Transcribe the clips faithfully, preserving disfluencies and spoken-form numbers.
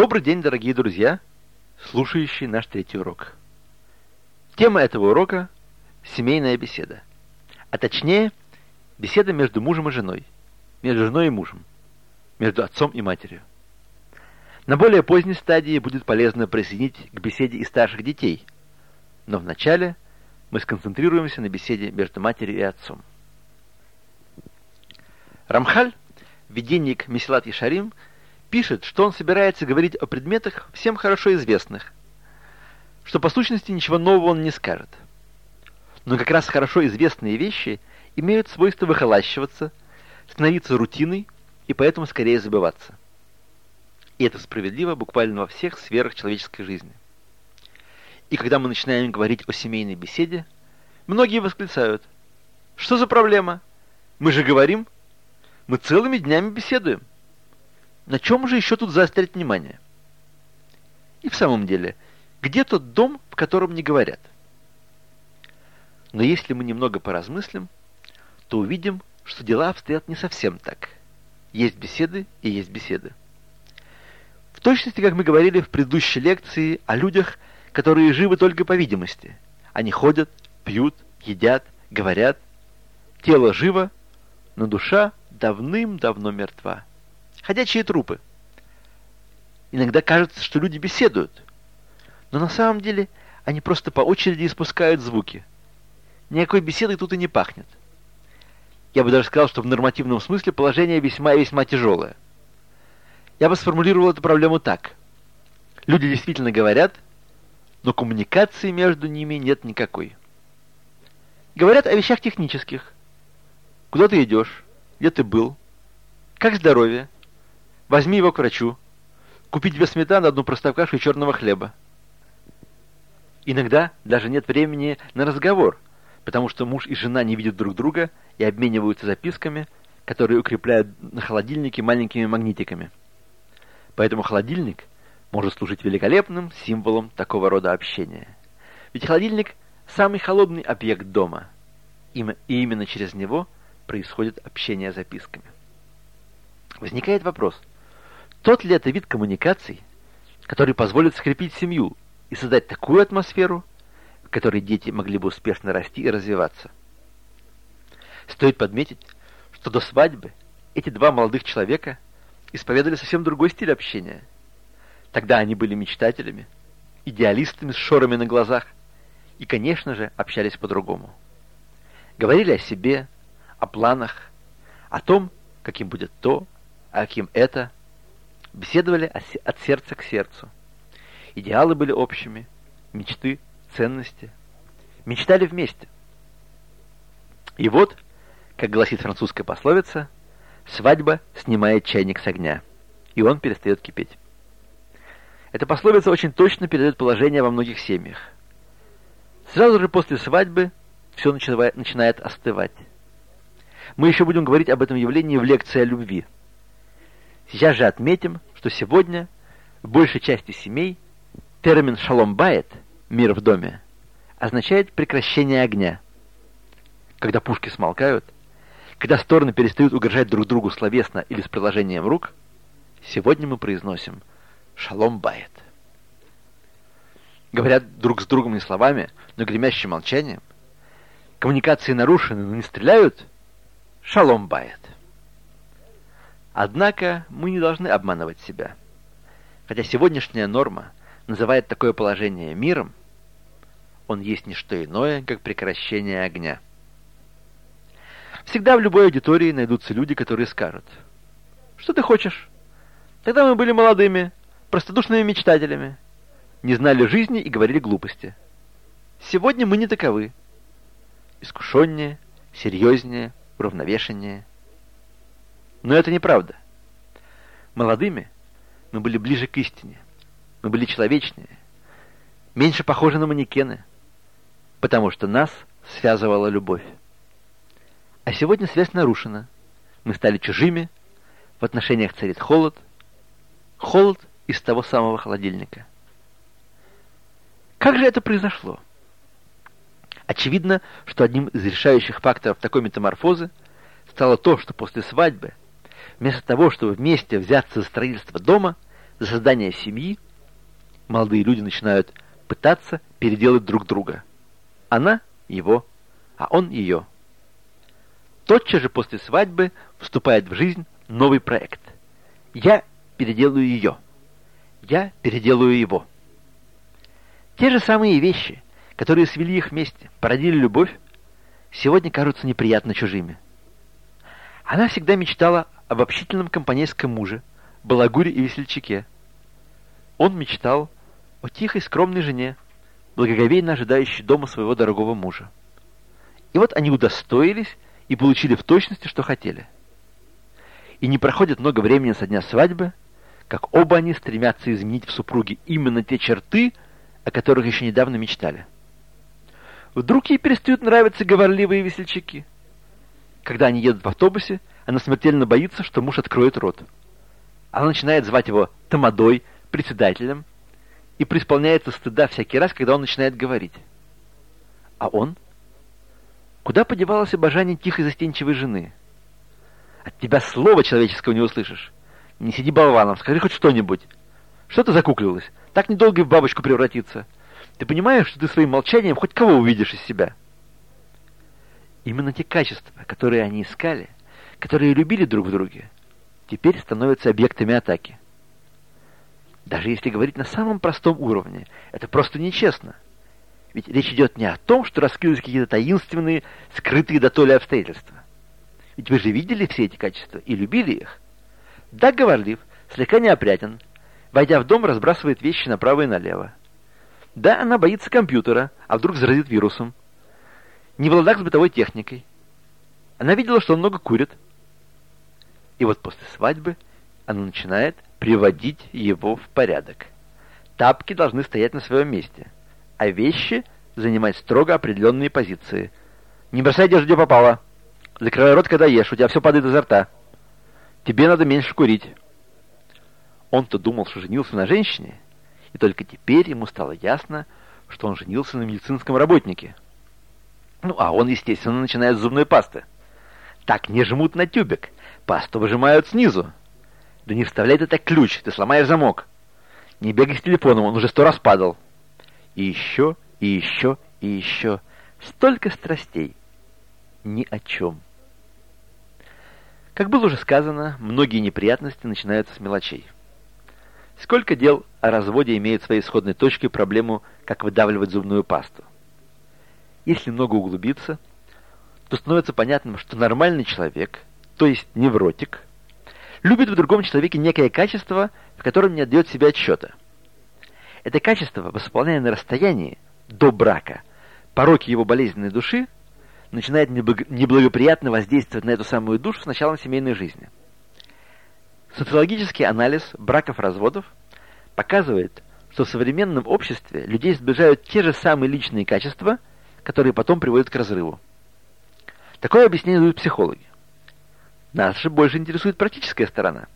Добрый день, дорогие друзья, слушающие наш третий урок. Тема этого урока – семейная беседа. А точнее, беседа между мужем и женой, между женой и мужем, между отцом и матерью. На более поздней стадии будет полезно присоединить к беседе и старших детей, но вначале мы сконцентрируемся на беседе между матерью и отцом. Рамхаль, введенник Месилат Ешарим, пишет, что он собирается говорить о предметах, всем хорошо известных, что по сущности ничего нового он не скажет. Но как раз хорошо известные вещи имеют свойство выхолащиваться, становиться рутиной и поэтому скорее забываться. И это справедливо буквально во всех сферах человеческой жизни. И когда мы начинаем говорить о семейной беседе, многие восклицают: что за проблема? Мы же говорим, мы целыми днями беседуем. На чем же еще тут заострять внимание? И в самом деле, где тот дом, в котором не говорят? Но если мы немного поразмыслим, то увидим, что дела обстоят не совсем так. Есть беседы и есть беседы. В точности, как мы говорили в предыдущей лекции о людях, которые живы только по видимости. Они ходят, пьют, едят, говорят. Тело живо, но душа давным-давно мертва. Ходячие трупы. Иногда кажется, что люди беседуют, но на самом деле они просто по очереди испускают звуки. Никакой беседой тут и не пахнет. Я бы даже сказал, что в нормативном смысле положение весьма и весьма тяжелое. Я бы сформулировал эту проблему так. Люди действительно говорят, но коммуникации между ними нет никакой. Говорят о вещах технических. Куда ты идешь? Где ты был? Как здоровье? Возьми его к врачу. Купи тебе сметану, одну простоквашу и черного хлеба. Иногда даже нет времени на разговор, потому что муж и жена не видят друг друга и обмениваются записками, которые укрепляют на холодильнике маленькими магнитиками. Поэтому холодильник может служить великолепным символом такого рода общения. Ведь холодильник – самый холодный объект дома, и именно через него происходит общение записками. Возникает вопрос, тот ли это вид коммуникаций, который позволит скрепить семью и создать такую атмосферу, в которой дети могли бы успешно расти и развиваться? Стоит подметить, что до свадьбы эти два молодых человека исповедовали совсем другой стиль общения. Тогда они были мечтателями, идеалистами с шорами на глазах и, конечно же, общались по-другому. Говорили о себе, о планах, о том, каким будет то, а каким это. Беседовали от сердца к сердцу. Идеалы были общими, мечты, ценности. Мечтали вместе. И вот, как гласит французская пословица, свадьба снимает чайник с огня, и он перестает кипеть. Эта пословица очень точно передает положение во многих семьях. Сразу же после свадьбы все начинает остывать. Мы еще будем говорить об этом явлении в лекции о любви. Сейчас же отметим, что сегодня в большей части семей термин «шалом байет» — «мир в доме» означает прекращение огня. Когда пушки смолкают, когда стороны перестают угрожать друг другу словесно или с приложением рук, сегодня мы произносим «шалом байет». Говорят друг с другом не словами, но гремящим молчанием. Коммуникации нарушены, но не стреляют — «шалом байет». Однако мы не должны обманывать себя. Хотя сегодняшняя норма называет такое положение миром, он есть не что иное, как прекращение огня. Всегда в любой аудитории найдутся люди, которые скажут: что ты хочешь? Тогда мы были молодыми, простодушными мечтателями, не знали жизни и говорили глупости. Сегодня мы не таковы. Искушеннее, серьезнее, уравновешеннее. Но это неправда. Молодыми мы были ближе к истине. Мы были человечнее, меньше похожи на манекены, потому что нас связывала любовь. А сегодня связь нарушена. Мы стали чужими, в отношениях царит холод. Холод из того самого холодильника. Как же это произошло? Очевидно, что одним из решающих факторов такой метаморфозы стало то, что после свадьбы, вместо того, чтобы вместе взяться за строительство дома, за создание семьи, молодые люди начинают пытаться переделать друг друга. Она его, а он ее. Тотчас же после свадьбы вступает в жизнь новый проект. Я переделаю ее. Я переделаю его. Те же самые вещи, которые свели их вместе, породили любовь, сегодня кажутся неприятно чужими. Она всегда мечтала об общительном компанейском муже, балагуре и весельчаке. Он мечтал о тихой, скромной жене, благоговейно ожидающей дома своего дорогого мужа. И вот они удостоились и получили в точности, что хотели. И не проходит много времени со дня свадьбы, как оба они стремятся изменить в супруге именно те черты, о которых еще недавно мечтали. Вдруг ей перестают нравиться говорливые весельчаки. Когда они едут в автобусе, она смертельно боится, что муж откроет рот. Она начинает звать его тамадой, председателем, и преисполняется стыда всякий раз, когда он начинает говорить. А он? Куда подевалось обожание тихой застенчивой жены? От тебя слова человеческого не услышишь. Не сиди болваном, скажи хоть что-нибудь. Что ты закуклилась? Так недолго и в бабочку превратиться. Ты понимаешь, что ты своим молчанием хоть кого увидишь из себя? Именно те качества, которые они искали, которые любили друг в друге, теперь становятся объектами атаки. Даже если говорить на самом простом уровне, это просто нечестно. Ведь речь идет не о том, что раскрылись какие-то таинственные, скрытые дотоле обстоятельства. Ведь вы же видели все эти качества и любили их. Да, говорлив, слегка неопрятен, войдя в дом, разбрасывает вещи направо и налево. Да, она боится компьютера, а вдруг заразит вирусом. Не в ладах с бытовой техникой. Она видела, что он много курит. И вот после свадьбы она начинает приводить его в порядок. Тапки должны стоять на своем месте, а вещи занимать строго определенные позиции. Не бросай одежду, где попало. Закрывай рот, когда ешь, у тебя все падает изо рта. Тебе надо меньше курить. Он-то думал, что женился на женщине, и только теперь ему стало ясно, что он женился на медицинском работнике. Ну, а он, естественно, начинает с зубной пасты. Так не жмут на тюбик, пасту выжимают снизу. Да не вставляй ты так ключ, ты сломаешь замок. Не бегай с телефоном, он уже сто раз падал. И еще, и еще, и еще. Столько страстей. Ни о чем. Как было уже сказано, многие неприятности начинаются с мелочей. Сколько дел о разводе имеют своей исходной точкой проблему, как выдавливать зубную пасту. Если много углубиться, то становится понятным, что нормальный человек, то есть невротик, любит в другом человеке некое качество, в котором не отдает себе отсчета. Это качество, восполняя на расстоянии, до брака, пороки его болезненной души, начинает неблагоприятно воздействовать на эту самую душу с началом семейной жизни. Социологический анализ браков-разводов показывает, что в современном обществе людей сближают те же самые личные качества, которые потом приводят к разрыву. Такое объяснение дают психологи. Нас же больше интересует практическая сторона.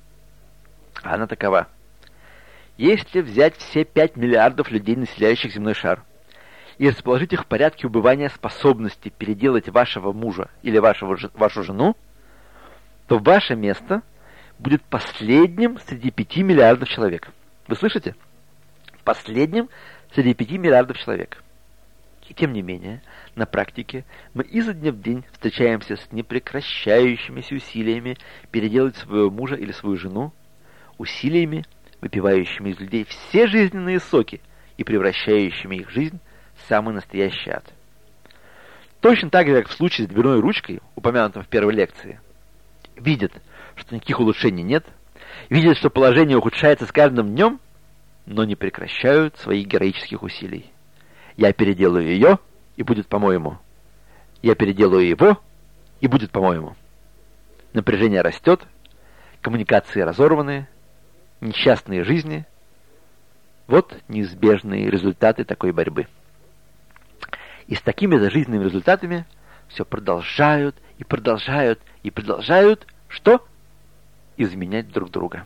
А она такова. Если взять все пять миллиардов людей, населяющих земной шар, и расположить их в порядке убывания способности переделать вашего мужа или вашего, вашу жену, то ваше место будет последним среди пяти миллиардов человек. Вы слышите? Последним среди пяти миллиардов человек. И тем не менее, на практике мы изо дня в день встречаемся с непрекращающимися усилиями переделать своего мужа или свою жену, усилиями, выпивающими из людей все жизненные соки и превращающими их жизнь в самый настоящий ад. Точно так же, как в случае с дверной ручкой, упомянутом в первой лекции, видят, что никаких улучшений нет, видят, что положение ухудшается с каждым днем, но не прекращают своих героических усилий. Я переделаю ее, и будет по-моему. Я переделаю его, и будет по-моему. Напряжение растет, коммуникации разорваны, несчастные жизни. Вот неизбежные результаты такой борьбы. И с такими же жизненными результатами все продолжают и продолжают и продолжают, что? Изменять друг друга.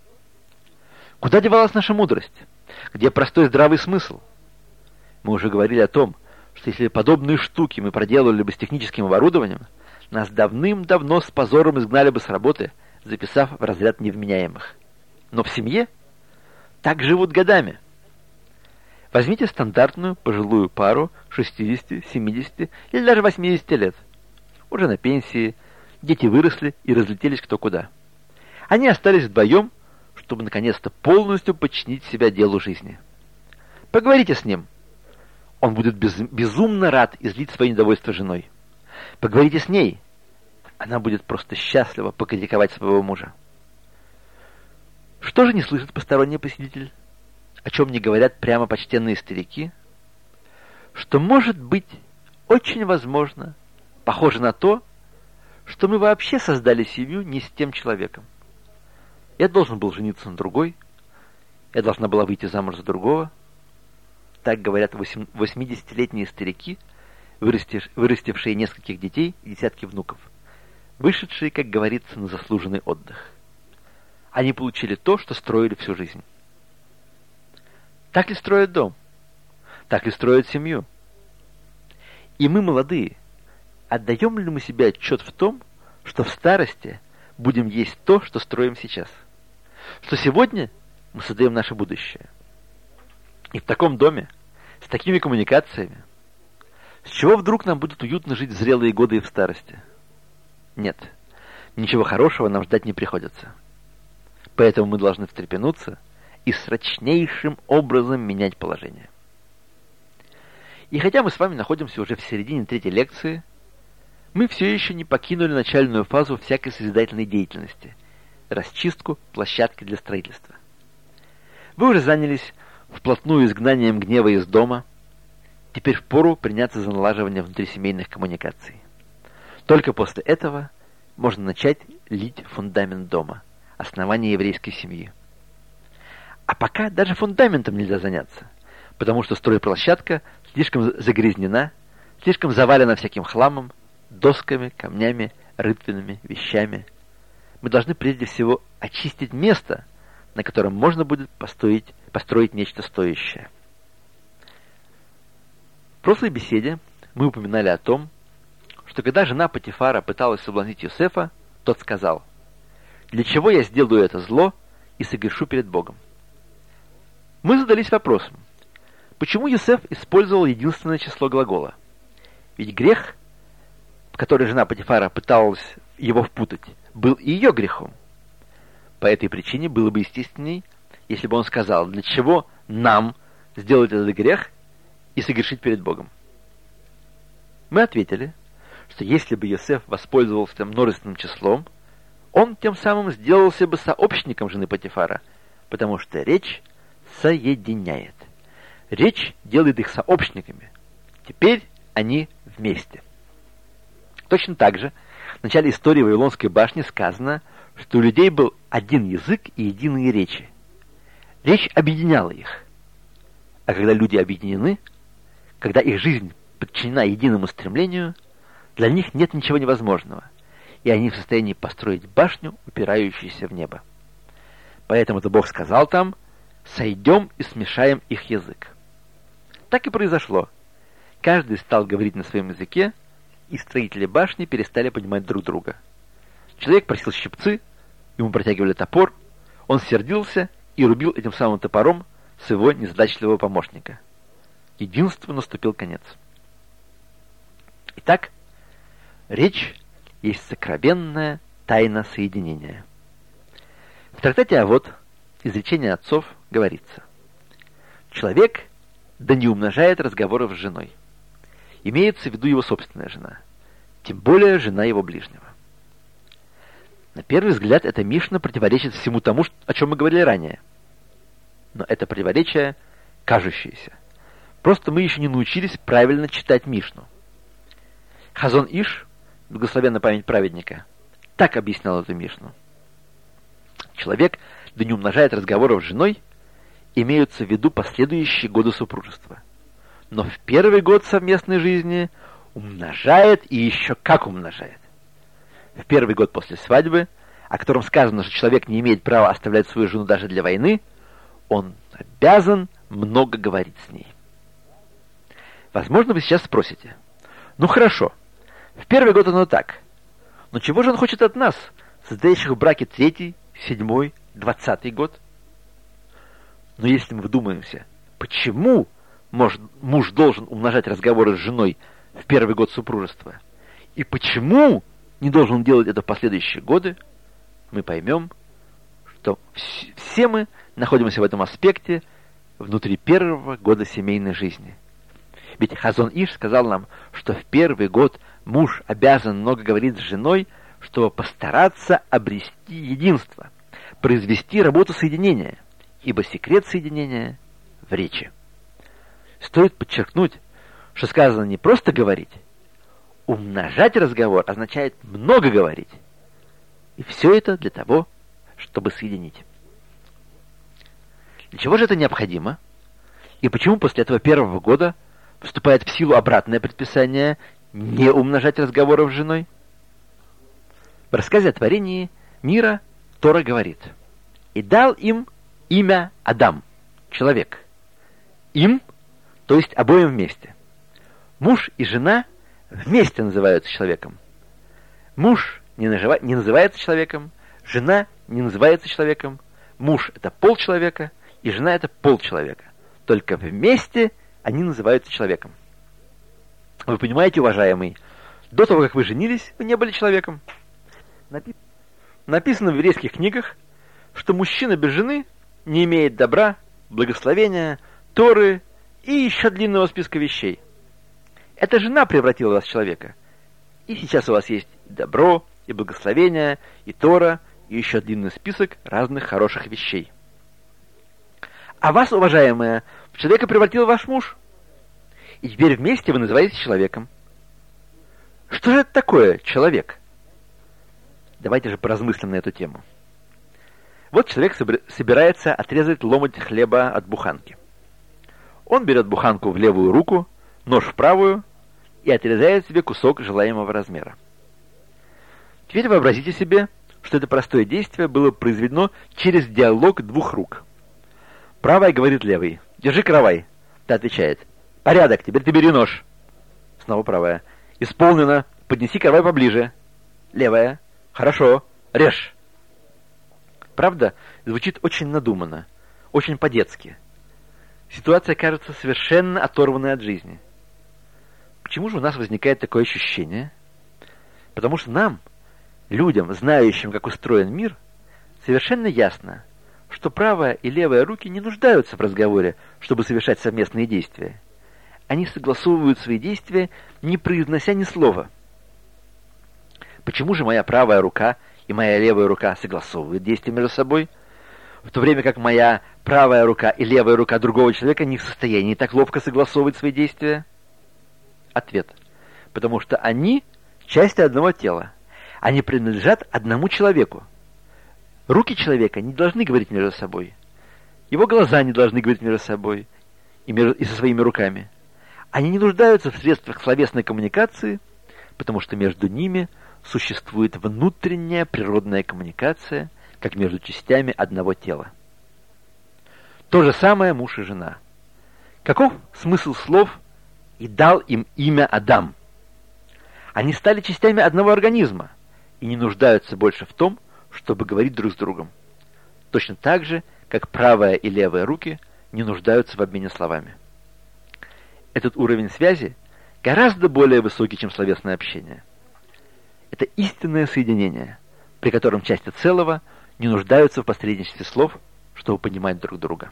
Куда девалась наша мудрость? Где простой здравый смысл? Мы уже говорили о том, что если подобные штуки мы проделывали бы с техническим оборудованием, нас давным-давно с позором изгнали бы с работы, записав в разряд невменяемых. Но в семье так живут годами. Возьмите стандартную пожилую пару шестидесяти, семидесяти или даже восьмидесяти лет. Уже на пенсии, дети выросли и разлетелись кто куда. Они остались вдвоем, чтобы наконец-то полностью подчинить себя делу жизни. Поговорите с ним. Он будет без, безумно рад излить свое недовольство женой. Поговорите с ней. Она будет просто счастлива покритиковать своего мужа. Что же не слышит посторонний посетитель? О чем не говорят прямо почтенные старики? Что, может быть, очень возможно, похоже на то, что мы вообще создали семью не с тем человеком. Я должен был жениться на другой, я должна была выйти замуж за другого. Так говорят восьмидесятилетние старики, вырастившие нескольких детей и десятки внуков, вышедшие, как говорится, на заслуженный отдых. Они получили то, что строили всю жизнь. Так ли строят дом? Так ли строят семью? И мы, молодые, отдаем ли мы себе отчет в том, что в старости будем есть то, что строим сейчас? Что сегодня мы создаем наше будущее? И в таком доме, с такими коммуникациями, с чего вдруг нам будет уютно жить в зрелые годы и в старости? Нет, ничего хорошего нам ждать не приходится. Поэтому мы должны встрепенуться и срочнейшим образом менять положение. И хотя мы с вами находимся уже в середине третьей лекции, мы все еще не покинули начальную фазу всякой созидательной деятельности – расчистку площадки для строительства. Вы уже занялись вплотную изгнанием гнева из дома, теперь впору приняться за налаживание внутрисемейных коммуникаций. Только после этого можно начать лить фундамент дома, основание еврейской семьи. А пока даже фундаментом нельзя заняться, потому что стройплощадка слишком загрязнена, слишком завалена всяким хламом, досками, камнями, рытвинами, вещами. Мы должны прежде всего очистить место, на котором можно будет построить, построить нечто стоящее. В прошлой беседе мы упоминали о том, что когда жена Потифара пыталась соблазнить Йосефа, тот сказал: «Для чего я сделаю это зло и согрешу перед Богом?» Мы задались вопросом, почему Йосеф использовал единственное число глагола? Ведь грех, в который жена Потифара пыталась его впутать, был и ее грехом. По этой причине было бы естественней, если бы он сказал, для чего нам сделать этот грех и согрешить перед Богом. Мы ответили, что если бы Йосеф воспользовался множественным числом, он тем самым сделался бы сообщником жены Потифара, потому что речь соединяет. Речь делает их сообщниками. Теперь они вместе. Точно так же в начале истории Вавилонской башни сказано, что у людей был один язык и единые речи. Речь объединяла их. А когда люди объединены, когда их жизнь подчинена единому стремлению, для них нет ничего невозможного, и они в состоянии построить башню, упирающуюся в небо. Поэтому-то Бог сказал там: «Сойдем и смешаем их язык». Так и произошло. Каждый стал говорить на своем языке, и строители башни перестали понимать друг друга. Человек просил щипцы, ему протягивали топор, он сердился и рубил этим самым топором своего незадачливого помощника. Единству наступил конец. Итак, речь есть сокровенная тайна соединения. В трактате Авот, изречение отцов, говорится: человек да не умножает разговоров с женой. Имеется в виду его собственная жена, тем более жена его ближнего. На первый взгляд, эта Мишна противоречит всему тому, о чем мы говорили ранее. Но это противоречие кажущееся. Просто мы еще не научились правильно читать Мишну. Хазон Иш, благословенна память праведника, так объяснял эту Мишну. Человек да не умножает разговоров с женой, имеются в виду последующие годы супружества. Но в первый год совместной жизни умножает и еще как умножает. В первый год после свадьбы, о котором сказано, что человек не имеет права оставлять свою жену даже для войны, он обязан много говорить с ней. Возможно, вы сейчас спросите: ну хорошо, в первый год оно так, но чего же он хочет от нас, состоящих в браке третий, седьмой, двадцатый год? Но если мы вдумаемся, почему муж, муж должен умножать разговоры с женой в первый год супружества, и почему не должен делать это в последующие годы, мы поймем, что все мы находимся в этом аспекте внутри первого года семейной жизни. Ведь Хазон Иш сказал нам, что в первый год муж обязан много говорить с женой, чтобы постараться обрести единство, произвести работу соединения, ибо секрет соединения в речи. Стоит подчеркнуть, что сказано не просто говорить. Умножать разговор означает много говорить. И все это для того, чтобы соединить. Для чего же это необходимо? И почему после этого первого года вступает в силу обратное предписание не умножать разговоров с женой? В рассказе о творении мира Тора говорит: «И дал им имя Адам, человек». Им, то есть обоим вместе. Муж и жена вместе называются человеком. Муж не, нажива... не называется человеком, жена не называется человеком. Муж — это полчеловека, и жена — это полчеловека. Только вместе они называются человеком. Вы понимаете, уважаемый, до того, как вы женились, вы не были человеком. Напи... Написано в еврейских книгах, что мужчина без жены не имеет добра, благословения, Торы и еще длинного списка вещей. Эта жена превратила вас в человека. И сейчас у вас есть и добро, и благословение, и Тора, и еще длинный список разных хороших вещей. А вас, уважаемая, в человека превратил ваш муж. И теперь вместе вы называетесь человеком. Что же это такое человек? Давайте же поразмыслим на эту тему. Вот человек собирается отрезать ломоть хлеба от буханки. Он берет буханку в левую руку, нож в правую и отрезает себе кусок желаемого размера. Теперь вообразите себе, что это простое действие было произведено через диалог двух рук. Правая говорит левой: «Держи каравай». Та отвечает: «Порядок, теперь ты бери нож». Снова правая: «Исполнено, поднеси каравай поближе». Левая: «Хорошо, режь». Правда, звучит очень надуманно, очень по-детски. Ситуация кажется совершенно оторванной от жизни. Почему же у нас возникает такое ощущение? Потому что нам, людям, знающим, как устроен мир, совершенно ясно, что правая и левая руки не нуждаются в разговоре, чтобы совершать совместные действия. Они согласовывают свои действия, не произнося ни слова. Почему же моя правая рука и моя левая рука согласовывают действия между собой, в то время как моя правая рука и левая рука другого человека не в состоянии так ловко согласовывать свои действия? Ответ: потому что они части одного тела. Они принадлежат одному человеку. Руки человека не должны говорить между собой. Его глаза не должны говорить между собой и, между, и со своими руками. Они не нуждаются в средствах словесной коммуникации, потому что между ними существует внутренняя природная коммуникация, как между частями одного тела. То же самое муж и жена. Каков смысл слов «и дал им имя Адам»? Они стали частями одного организма и не нуждаются больше в том, чтобы говорить друг с другом. Точно так же, как правая и левая руки не нуждаются в обмене словами. Этот уровень связи гораздо более высокий, чем словесное общение. Это истинное соединение, при котором части целого не нуждаются в посредничестве слов, чтобы понимать друг друга.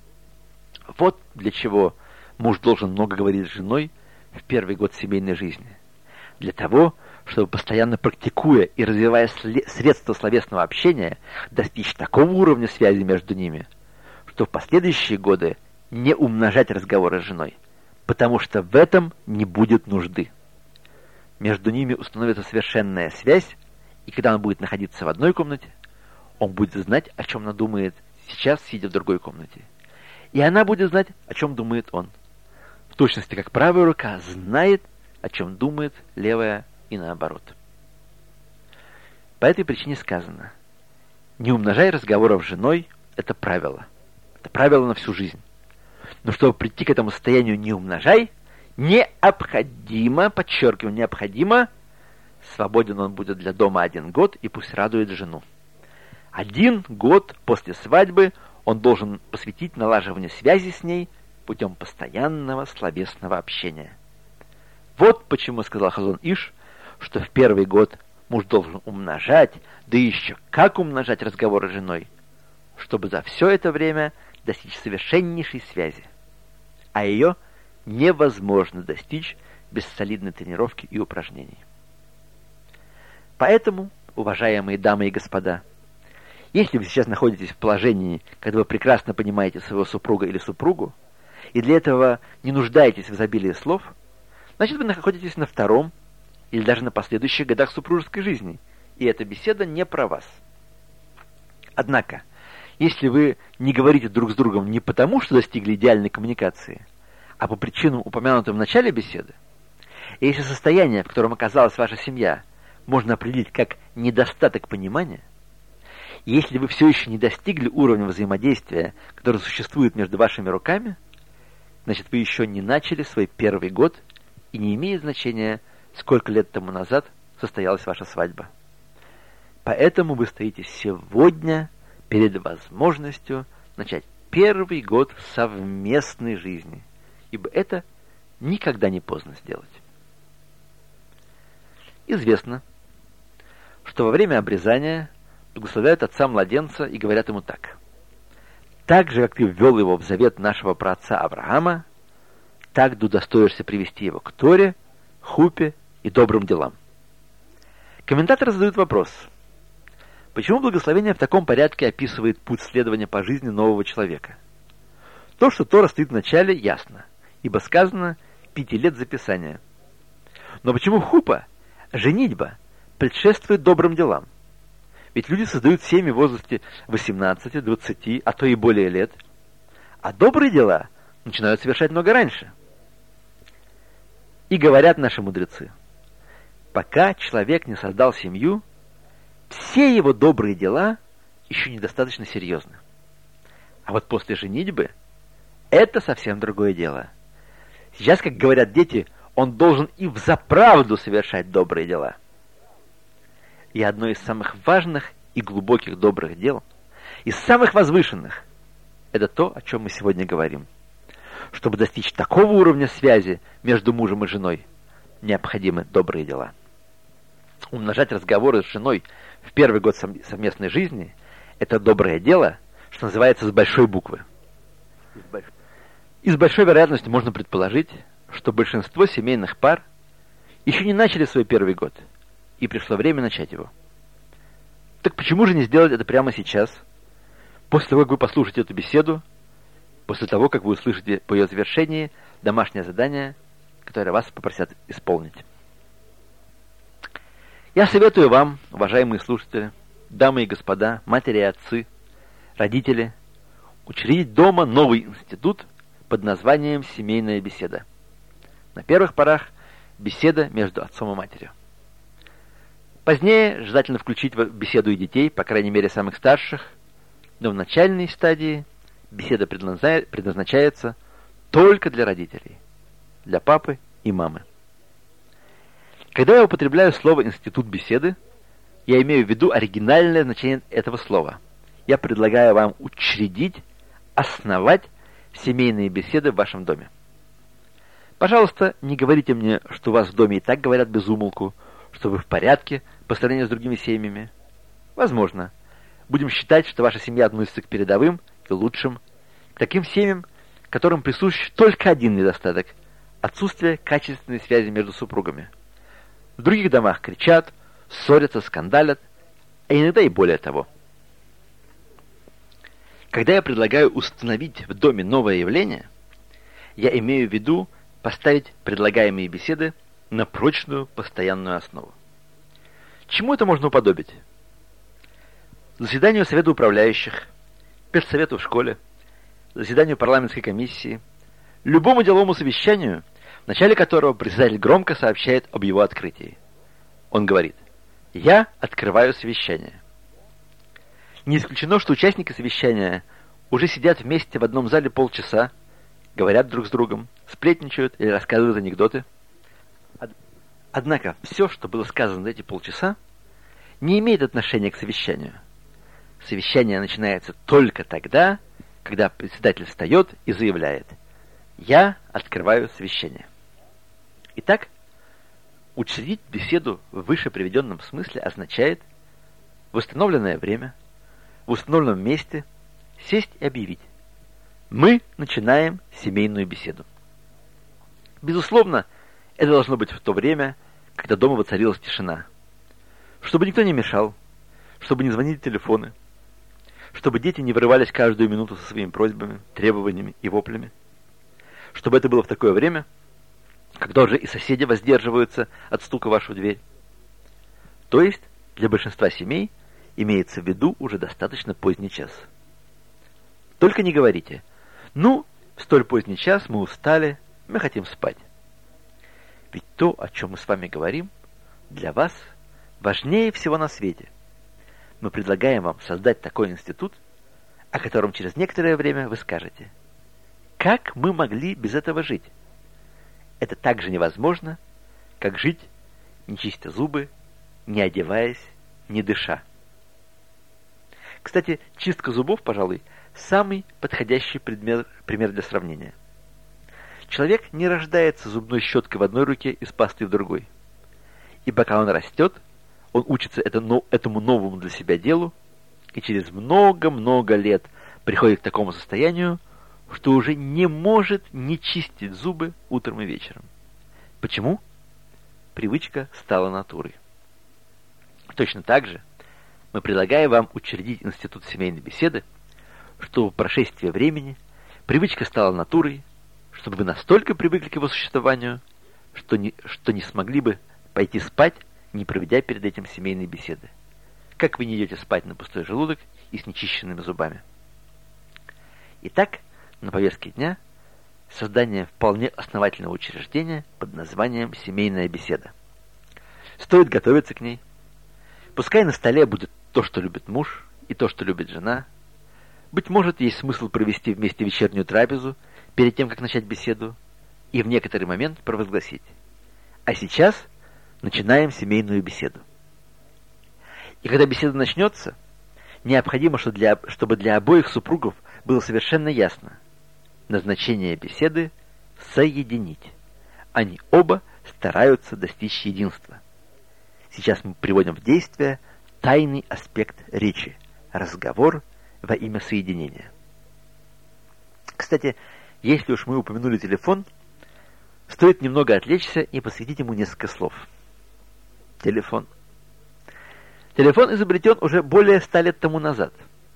Вот для чего муж должен много говорить с женой в первый год семейной жизни. Для того, чтобы, постоянно практикуя и развивая средства словесного общения, достичь такого уровня связи между ними, что в последующие годы не умножать разговоры с женой, потому что в этом не будет нужды. Между ними установится совершенная связь, и когда он будет находиться в одной комнате, он будет знать, о чем она думает сейчас, сидя в другой комнате. И она будет знать, о чем думает он. В точности, как правая рука знает, о чем думает левая, и наоборот. По этой причине сказано: не умножай разговоров с женой — это правило. Это правило на всю жизнь. Но чтобы прийти к этому состоянию «не умножай», необходимо, подчеркиваю, необходимо, свободен он будет для дома один год, и пусть радует жену. Один год после свадьбы он должен посвятить налаживанию связи с ней путем постоянного словесного общения. Вот почему сказал Хазон Иш, что в первый год муж должен умножать, да еще как умножать разговоры с женой, чтобы за все это время достичь совершеннейшей связи. А ее невозможно достичь без солидной тренировки и упражнений. Поэтому, уважаемые дамы и господа, если вы сейчас находитесь в положении, когда вы прекрасно понимаете своего супруга или супругу, и для этого не нуждаетесь в изобилии слов, значит, вы находитесь на втором или даже на последующих годах супружеской жизни, и эта беседа не про вас. Однако, если вы не говорите друг с другом не потому, что достигли идеальной коммуникации, а по причинам, упомянутым в начале беседы, и если состояние, в котором оказалась ваша семья, можно определить как недостаток понимания, и если вы все еще не достигли уровня взаимодействия, который существует между вашими руками, значит, вы еще не начали свой первый год, и не имеет значения, сколько лет тому назад состоялась ваша свадьба. Поэтому вы стоите сегодня перед возможностью начать первый год совместной жизни, ибо это никогда не поздно сделать. Известно, что во время обрезания благословляют отца младенца и говорят ему так: «Так же, как ты ввел его в завет нашего праотца Авраама, так ты удостоишься привести его к Торе, хупе и добрым делам». Комментаторы задают вопрос: почему благословение в таком порядке описывает путь следования по жизни нового человека? То, что Тора стоит в начале, ясно, ибо сказано «пяти лет записания». Но почему хупа, женитьба, предшествует добрым делам? Ведь люди создают семьи в возрасте восемнадцати, двадцати, а то и более лет, а добрые дела начинают совершать много раньше. И говорят наши мудрецы: пока человек не создал семью, все его добрые дела еще недостаточно серьезны. А вот после женитьбы это совсем другое дело. Сейчас, как говорят дети, он должен и взаправду совершать добрые дела. И одно из самых важных и глубоких добрых дел, из самых возвышенных, это то, о чем мы сегодня говорим. Чтобы достичь такого уровня связи между мужем и женой, необходимы добрые дела. Умножать разговоры с женой в первый год совместной жизни – это доброе дело, что называется, с большой буквы. И с большой вероятностью можно предположить, что большинство семейных пар еще не начали свой первый год, и пришло время начать его. Так почему же не сделать это прямо сейчас, после того, как вы послушаете эту беседу, после того, как вы услышите по ее завершении домашнее задание, которое вас попросят исполнить? Я советую вам, уважаемые слушатели, дамы и господа, матери и отцы, родители, учредить дома новый институт под названием «Семейная беседа». На первых порах беседа между отцом и матерью. Позднее желательно включить в беседу и детей, по крайней мере самых старших, но в начальной стадии беседа предназначается только для родителей, для папы и мамы. Когда я употребляю слово «институт беседы», я имею в виду оригинальное значение этого слова. Я предлагаю вам учредить, основать семейные беседы в вашем доме. Пожалуйста, не говорите мне, что у вас в доме и так говорят без умолку, что вы в порядке по сравнению с другими семьями. Возможно. Будем считать, что ваша семья относится к передовым и лучшим, к таким семьям, которым присущ только один недостаток – отсутствие качественной связи между супругами. В других домах кричат, ссорятся, скандалят, а иногда и более того. Когда я предлагаю установить в доме новое явление, я имею в виду поставить предлагаемые беседы на прочную постоянную основу. Чему это можно уподобить? Заседанию совета управляющих, педсовету в школе, заседанию парламентской комиссии, любому деловому совещанию, в начале которого председатель громко сообщает об его открытии. Он говорит: «Я открываю совещание». Не исключено, что участники совещания уже сидят вместе в одном зале полчаса, говорят друг с другом, сплетничают или рассказывают анекдоты. Однако все, что было сказано за эти полчаса, не имеет отношения к совещанию. Совещание начинается только тогда, когда председатель встает и заявляет: «Я открываю совещание». Итак, учредить беседу в выше приведенном смысле означает в установленное время, в установленном месте сесть и объявить: мы начинаем семейную беседу. Безусловно, это должно быть в то время, когда дома воцарилась тишина, чтобы никто не мешал, чтобы не звонили телефоны, чтобы дети не вырывались каждую минуту со своими просьбами, требованиями и воплями, чтобы это было в такое время, когда уже и соседи воздерживаются от стука в вашу дверь. То есть, для большинства семей имеется в виду уже достаточно поздний час. Только не говорите: «Ну, в столь поздний час мы устали, мы хотим спать». Ведь то, о чем мы с вами говорим, для вас важнее всего на свете. Мы предлагаем вам создать такой институт, о котором через некоторое время вы скажете: как мы могли без этого жить? Это так же невозможно, как жить, не чистя зубы, не одеваясь, не дыша. Кстати, чистка зубов, пожалуй, самый подходящий предмет, пример для сравнения. Человек не рождается зубной щеткой в одной руке и с пастой в другой. И пока он растет, он учится это, но, этому новому для себя делу, и через много-много лет приходит к такому состоянию, что уже не может не чистить зубы утром и вечером. Почему? Привычка стала натурой. Точно так же мы предлагаем вам учредить институт семейной беседы, чтобы в прошествии времени привычка стала натурой, чтобы вы настолько привыкли к его существованию, что не, что не смогли бы пойти спать, не проведя перед этим семейной беседы. Как вы не идете спать на пустой желудок и с нечищенными зубами. Итак, на повестке дня создание вполне основательного учреждения под названием «Семейная беседа». Стоит готовиться к ней. Пускай на столе будет то, что любит муж, и то, что любит жена. Быть может, есть смысл провести вместе вечернюю трапезу перед тем, как начать беседу, и в некоторый момент провозгласить: а сейчас начинаем семейную беседу. И когда беседа начнется, необходимо, чтобы для обоих супругов было совершенно ясно: назначение беседы — соединить. Они оба стараются достичь единства. Сейчас мы приводим в действие тайный аспект речи — разговор во имя соединения. Кстати, если уж мы упомянули телефон, стоит немного отвлечься и посвятить ему несколько слов. Телефон. Телефон изобретен уже более ста лет тому назад.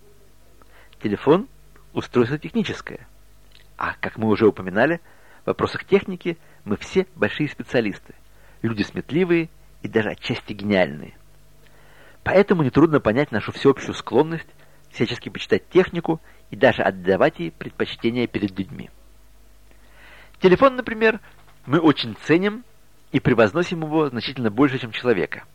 Телефон — устройство техническое. А, как мы уже упоминали, в вопросах техники мы все большие специалисты, люди сметливые и даже отчасти гениальные. Поэтому нетрудно понять нашу всеобщую склонность всячески почитать технику и даже отдавать ей предпочтение перед людьми. Телефон, например, мы очень ценим и превозносим его значительно больше, чем человека.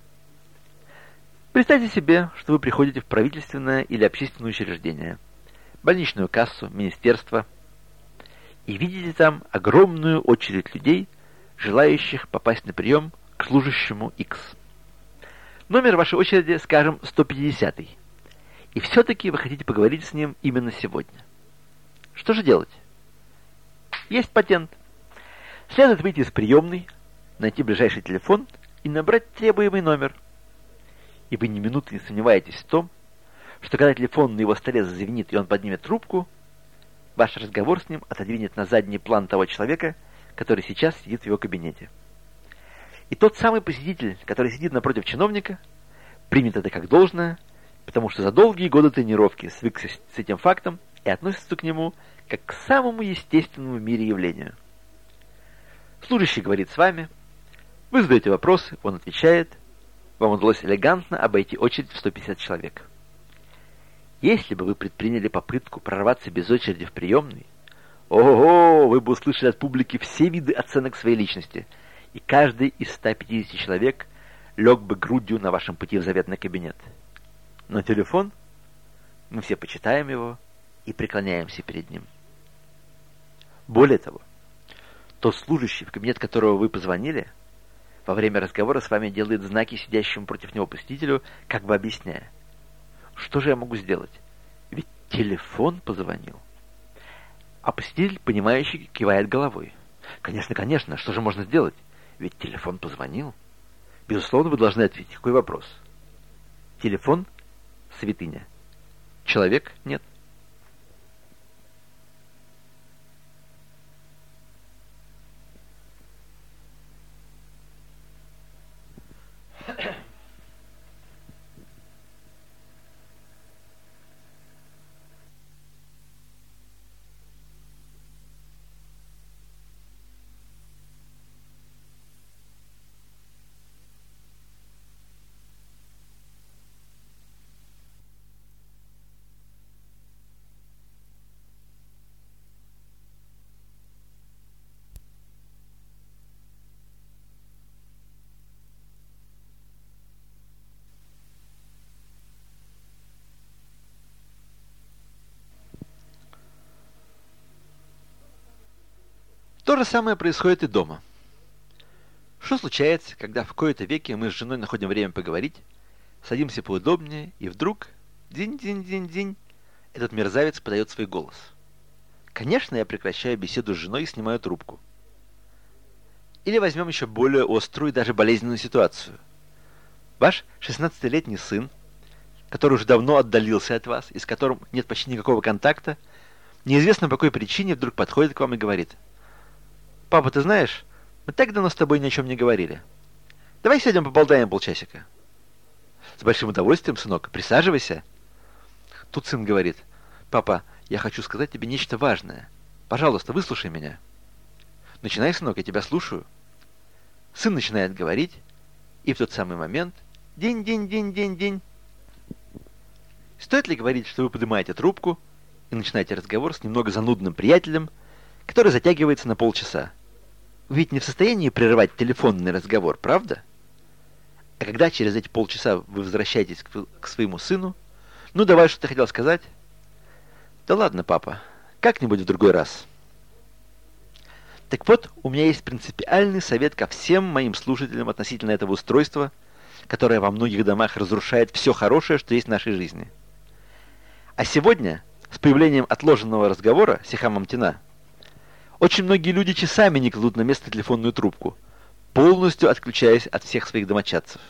Представьте себе, что вы приходите в правительственное или общественное учреждение, больничную кассу, министерство, и видите там огромную очередь людей, желающих попасть на прием к служащему X. Номер вашей очереди, скажем, сто пятидесятый. И все-таки вы хотите поговорить с ним именно сегодня. Что же делать? Есть патент. Следует выйти из приемной, найти ближайший телефон и набрать требуемый номер. И вы ни минуты не сомневаетесь в том, что когда телефон на его столе зазвенит и он поднимет трубку, ваш разговор с ним отодвинет на задний план того человека, который сейчас сидит в его кабинете. И тот самый посетитель, который сидит напротив чиновника, примет это как должное, потому что за долгие годы тренировки свыкся с этим фактом и относится к нему как к самому естественному в мире явлению. Служащий говорит с вами, вы задаете вопросы, он отвечает, вам удалось элегантно обойти очередь в сто пятьдесят человек. Если бы вы предприняли попытку прорваться без очереди в приемной, ого, вы бы услышали от публики все виды оценок своей личности, и каждый из ста пятидесяти человек лег бы грудью на вашем пути в заветный кабинет. Но телефон, мы все почитаем его и преклоняемся перед ним. Более того, тот служащий, в кабинет которого вы позвонили, во время разговора с вами делает знаки сидящему против него посетителю, как бы объясняя: что же я могу сделать? Ведь Телефон позвонил. А посетитель, понимающий, кивает головой. Конечно, конечно, что же можно сделать? Ведь телефон позвонил. Безусловно, вы должны ответить. Какой вопрос? Телефон — святыня. Человек — нет. То же самое происходит и дома. Что случается, когда в кои-то веки мы с женой находим время поговорить, садимся поудобнее, и вдруг динь-динь-динь-динь, этот мерзавец подает свой голос. Конечно, я прекращаю беседу с женой и снимаю трубку. Или возьмем еще более острую и даже болезненную ситуацию. Ваш шестнадцатилетний сын, который уже давно отдалился от вас и с которым нет почти никакого контакта, неизвестно по какой причине вдруг подходит к вам и говорит: «Папа, ты знаешь, мы так давно с тобой ни о чем не говорили. Давай сядем поболтаем полчасика». «С большим удовольствием, сынок, присаживайся». Тут сын говорит: «Папа, я хочу сказать тебе нечто важное. Пожалуйста, выслушай меня». «Начинай, сынок, я тебя слушаю». Сын начинает говорить, и в тот самый момент динь-динь-динь-динь-динь. Стоит ли говорить, что вы поднимаете трубку и начинаете разговор с немного занудным приятелем, который затягивается на полчаса? Вы ведь не в состоянии прерывать телефонный разговор, правда? А когда через эти полчаса вы возвращаетесь к, к своему сыну: «Ну, давай, что ты хотел сказать?» «Да ладно, папа, как-нибудь в другой раз». Так вот, у меня есть принципиальный совет ко всем моим слушателям относительно этого устройства, которое во многих домах разрушает все хорошее, что есть в нашей жизни. А сегодня, с появлением отложенного разговора сихамамтина, очень многие люди часами не кладут на место телефонную трубку, полностью отключаясь от всех своих домочадцев.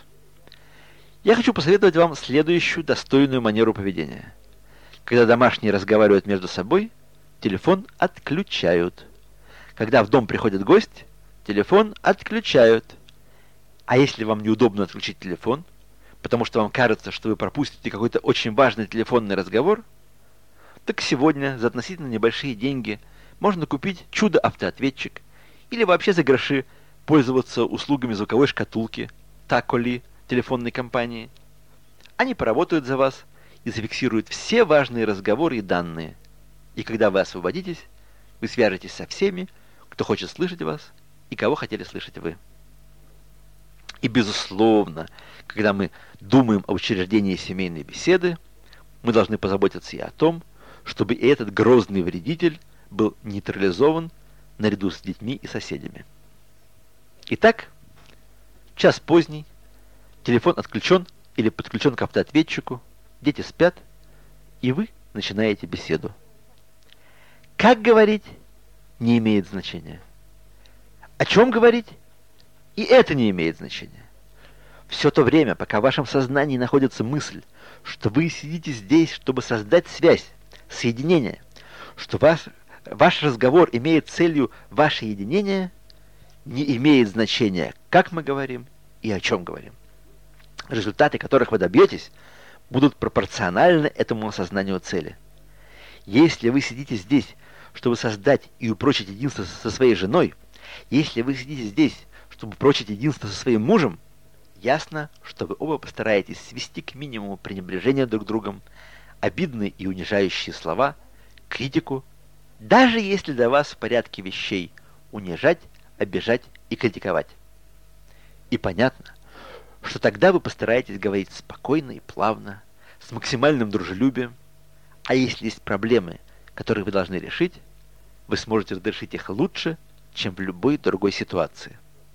Я хочу посоветовать вам следующую достойную манеру поведения. Когда домашние разговаривают между собой, телефон отключают. Когда в дом приходит гость, телефон отключают. А если вам неудобно отключить телефон, потому что вам кажется, что вы пропустите какой-то очень важный телефонный разговор, так сегодня за относительно небольшие деньги можно купить чудо-автоответчик или вообще за гроши пользоваться услугами звуковой шкатулки Таколи телефонной компании. Они поработают за вас и зафиксируют все важные разговоры и данные. И когда вы освободитесь, вы свяжетесь со всеми, кто хочет слышать вас и кого хотели слышать вы. И, безусловно, когда мы думаем о учреждении семейной беседы, мы должны позаботиться и о том, чтобы и этот грозный вредитель был нейтрализован наряду с детьми и соседями. Итак, час поздний, телефон отключен или подключен к автоответчику, дети спят, и вы начинаете беседу. Как говорить, не имеет значения. О чем говорить, и это не имеет значения. Все то время, пока в вашем сознании находится мысль, что вы сидите здесь, чтобы создать связь, соединение, что ваш, ваш разговор имеет целью ваше единение, не имеет значения, как мы говорим и о чем говорим. Результаты, которых вы добьетесь, будут пропорциональны этому осознанию цели. Если вы сидите здесь, чтобы создать и упрочить единство со своей женой, если вы сидите здесь, чтобы упрочить единство со своим мужем, ясно, что вы оба постараетесь свести к минимуму пренебрежения друг другом, обидные и унижающие слова, критику, даже если для вас в порядке вещей унижать, обижать и критиковать. И понятно, что тогда вы постараетесь говорить спокойно и плавно, с максимальным дружелюбием, а если есть проблемы, которые вы должны решить, вы сможете разрешить их лучше, чем в любой другой ситуации.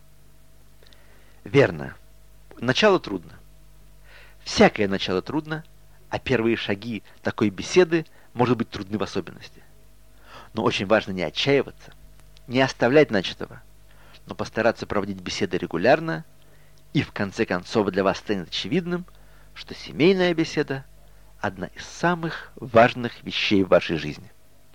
Верно. Начало трудно. Всякое начало трудно, а первые шаги такой беседы может быть трудны в особенности. Но очень важно не отчаиваться, не оставлять начатого, но постараться проводить беседы регулярно, и в конце концов для вас станет очевидным, что семейная беседа – одна из самых важных вещей в вашей жизни.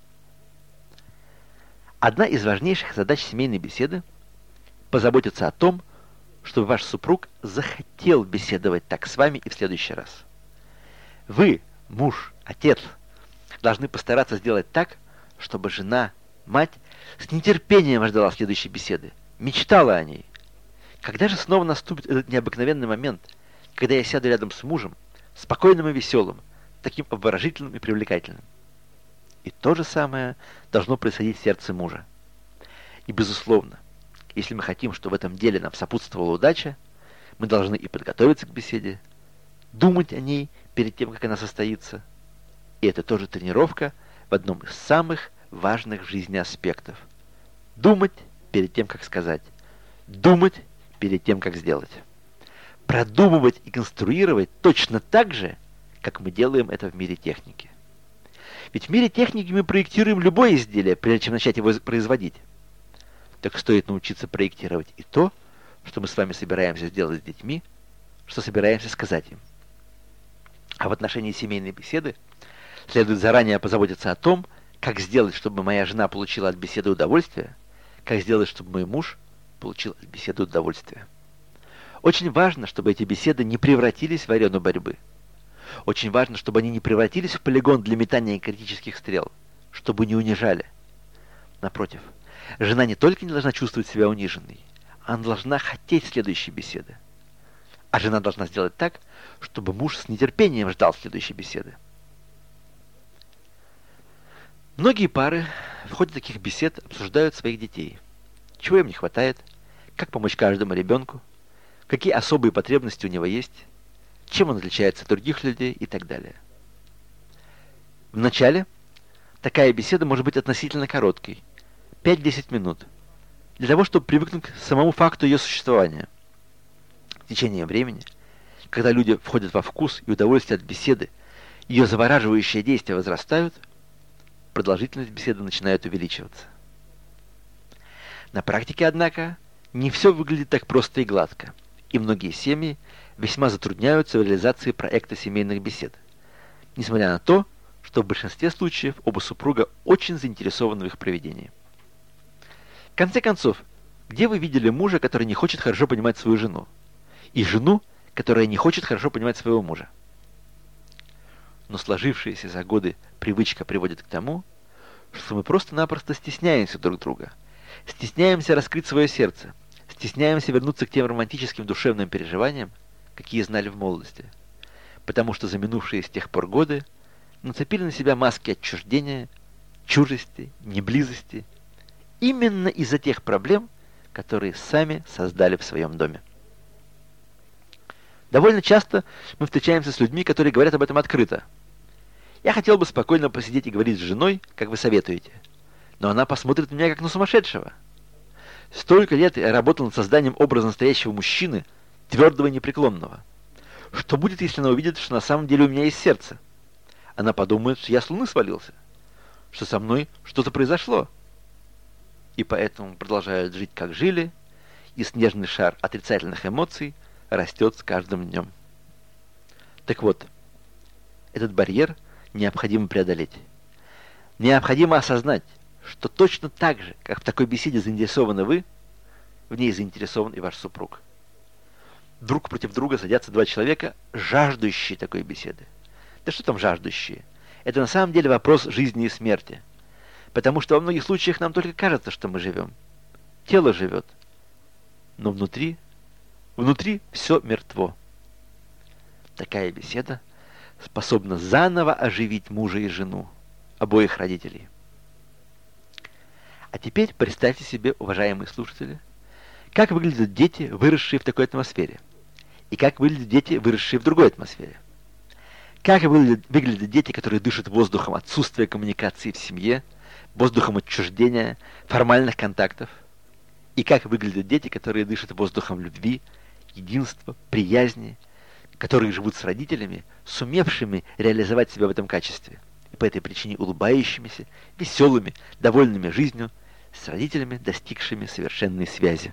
Одна из важнейших задач семейной беседы – позаботиться о том, чтобы ваш супруг захотел беседовать так с вами и в следующий раз. Вы, муж, отец, должны постараться сделать так, чтобы жена, мать с нетерпением ждала следующей беседы, мечтала о ней. Когда же снова наступит этот необыкновенный момент, когда я сяду рядом с мужем, спокойным и веселым, таким обворожительным и привлекательным? И то же самое должно происходить в сердце мужа. И, безусловно, если мы хотим, чтобы в этом деле нам сопутствовала удача, мы должны и подготовиться к беседе, думать о ней перед тем, как она состоится. И это тоже тренировка в одном из самых важных в жизни аспектов. Думать перед тем, как сказать. Думать перед тем, как сделать. Продумывать и конструировать точно так же, как мы делаем это в мире техники. Ведь в мире техники мы проектируем любое изделие, прежде чем начать его производить. Так стоит научиться проектировать и то, что мы с вами собираемся сделать с детьми, что собираемся сказать им. А в отношении семейной беседы следует заранее позаботиться о том, как сделать, чтобы моя жена получила от беседы удовольствие, как сделать, чтобы мой муж получил от беседы удовольствие. Очень важно, чтобы эти беседы не превратились в арену борьбы. Очень важно, чтобы они не превратились в полигон для метания критических стрел, чтобы не унижали. Напротив, жена не только не должна чувствовать себя униженной, она должна хотеть следующей беседы. А жена должна сделать так, чтобы муж с нетерпением ждал следующей беседы. Многие пары в ходе таких бесед обсуждают своих детей. Чего им не хватает, как помочь каждому ребенку, какие особые потребности у него есть, чем он отличается от других людей и так далее. Вначале такая беседа может быть относительно короткой, пять-десять минут, для того, чтобы привыкнуть к самому факту ее существования. В течение времени, когда люди входят во вкус и удовольствие от беседы, ее завораживающие действия возрастают, продолжительность беседы начинает увеличиваться. На практике, однако, не все выглядит так просто и гладко, и многие семьи весьма затрудняются в реализации проекта семейных бесед, несмотря на то, что в большинстве случаев оба супруга очень заинтересованы в их проведении. В конце концов, где вы видели мужа, который не хочет хорошо понимать свою жену, и жену, которая не хочет хорошо понимать своего мужа? Но сложившаяся за годы привычка приводит к тому, что мы просто-напросто стесняемся друг друга, стесняемся раскрыть свое сердце, стесняемся вернуться к тем романтическим душевным переживаниям, какие знали в молодости, потому что за минувшие с тех пор годы нацепили на себя маски отчуждения, чужести, неблизости, именно из-за тех проблем, которые сами создали в своем доме. Довольно часто мы встречаемся с людьми, которые говорят об этом открыто. Я хотел бы спокойно посидеть и говорить с женой, как вы советуете, но она посмотрит на меня как на сумасшедшего. Столько лет я работал над созданием образа настоящего мужчины, твердого и непреклонного. Что будет, если она увидит, что на самом деле у меня есть сердце? Она подумает, что я с луны свалился, что со мной что-то произошло. И поэтому продолжают жить, как жили, и снежный шар отрицательных эмоций растет с каждым днем. Так вот, этот барьер необходимо преодолеть. Необходимо осознать, что точно так же, как в такой беседе заинтересованы вы, в ней заинтересован и ваш супруг. Друг против друга садятся два человека, жаждущие такой беседы. Да что там жаждущие? Это на самом деле вопрос жизни и смерти. Потому что во многих случаях нам только кажется, что мы живем. Тело живет. Но внутри, внутри все мертво. Такая беседа способна заново оживить мужа и жену, обоих родителей. А теперь представьте себе, уважаемые слушатели, как выглядят дети, выросшие в такой атмосфере, и как выглядят дети, выросшие в другой атмосфере. Как выглядят, выглядят дети, которые дышат воздухом отсутствия коммуникации в семье, воздухом отчуждения, формальных контактов, и как выглядят дети, которые дышат воздухом любви, единства, приязни, которые живут с родителями, сумевшими реализовать себя в этом качестве, и по этой причине улыбающимися, веселыми, довольными жизнью, с родителями, достигшими совершенной связи.